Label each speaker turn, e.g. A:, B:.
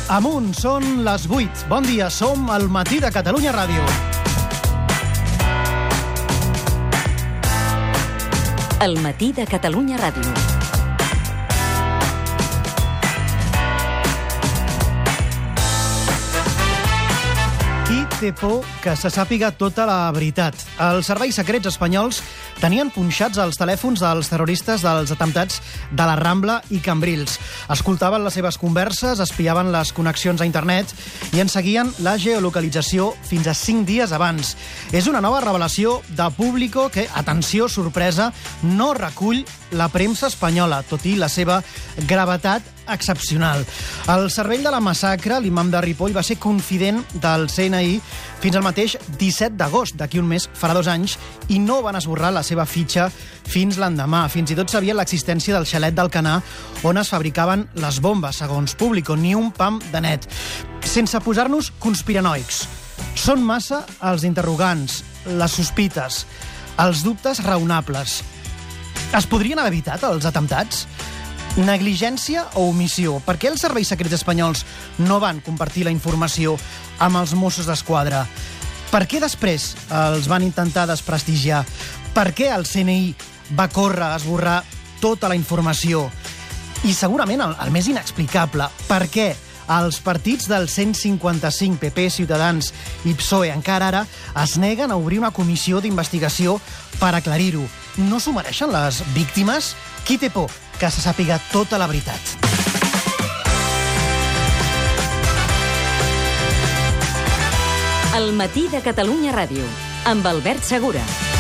A: Amunt, són les 8. Bon dia, som al Matí de Catalunya Ràdio.
B: El Matí de Catalunya Ràdio.
A: Qui té por que se sàpiga tota la veritat? Els serveis secrets espanyols tenien punxats els telèfons dels terroristes dels atemptats de la Rambla i Cambrils. Escoltaven les seves converses, espiaven les connexions a internet i en seguien la geolocalització fins a 5 dies abans. És una nova revelació de Público que, atenció, sorpresa, no recull la premsa espanyola, tot i la seva gravetat excepcional. El cervell de la massacre, l'imam de Ripoll, va ser confident del CNI fins al mateix 17 d'agost, d'aquí un mes, farà 2 anys, i no van esborrar la seva fitxa fins l'endemà. Fins i tot sabien l'existència del xalet d'Alcanar on es fabricaven les bombes, segons Público, ni un pam de net. Sense posar-nos conspiranoics. Són massa els interrogants, les sospites, els dubtes raonables. Es podrien haver evitat els atemptats? Negligència o omissió? Per què els serveis secrets espanyols no van compartir la informació amb els Mossos d'Esquadra? Per què després els van intentar desprestigiar? Per què el CNI va córrer a esborrar tota la informació? I segurament el més inexplicable, per què els partits del 155, PP, Ciutadans i PSOE, encara ara es neguen a obrir una comissió d'investigació per aclarir-ho? No s'ho mereixen les víctimes? Qui té por que se sàpiga tota la veritat?
B: El Matí de Catalunya Ràdio, amb Albert Segura.